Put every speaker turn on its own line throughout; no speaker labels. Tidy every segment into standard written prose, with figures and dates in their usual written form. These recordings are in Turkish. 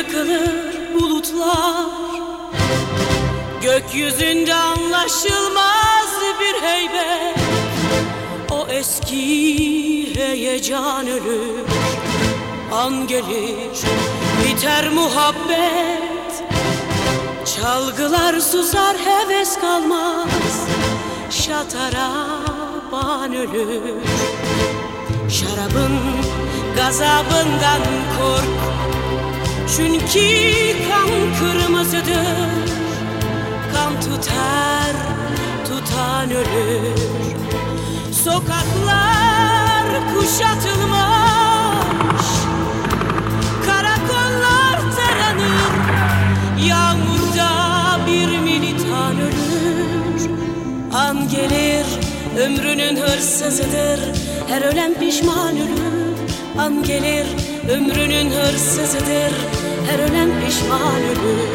yıkılır bulutlar, gökyüzünde anlaşılmaz bir heybet. O eski heyecan ölür, an gelir biter muhabbet. Çalgılar susar, heves kalmaz, şataraban ölür. Şarabın gazabından kork, çünkü kan kırmızıdır. Kan tutar, tutan ölür. Sokaklar kuşatılmış, karakollar taranır. Yağmurda bir militan ölür. An gelir, ömrünün hırsızıdır. Her ölen pişman ölür. An gelir, ömrünün hırsızıdır. Her ölen pişman ölür.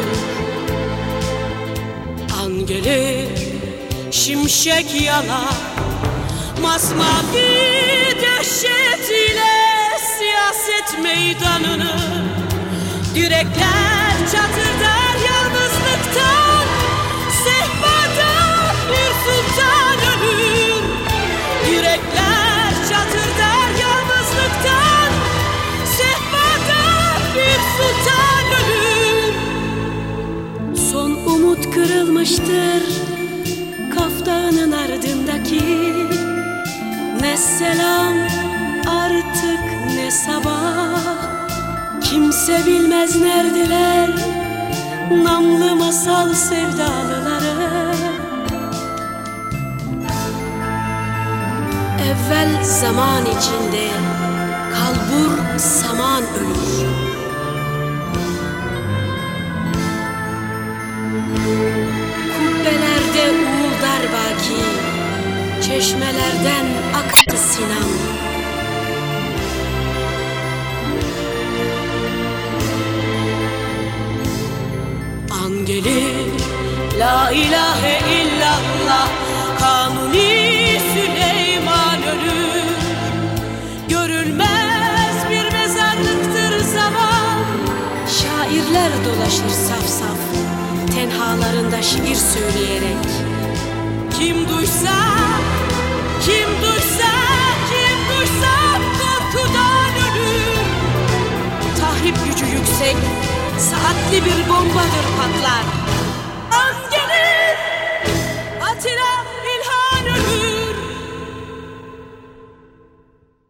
An gelir, şimşek yalar, masmavi dehşet ile siyaset meydanını. Yürekler çatırdar yalnızlıktan, sehpada bir sultan ölür. Yürekler çatırdar yalnızlıktan, sehpada bir sultan ölür. Son umut kırılmıştır Kaf Dağı'nın ardındaki. Ne selam artık ne sabah, kimse bilmez neredeler namlı masal sevdalıları. Evvel zaman içinde kalbur saman ölür. Kubbelerde uğuldar baki, çeşmelerden aktı Sinan. An gelir, la ilahe illallah, Kanuni Süleyman ölür. Görülmez bir mezarlıktır zaman. Şairler dolaşır saf saf, tenhalarında şiir söyleyerek. Kim duysa, kim duysa, kim duysa korkudan ölür. Tahrip gücü yüksek, saatli bir bombadır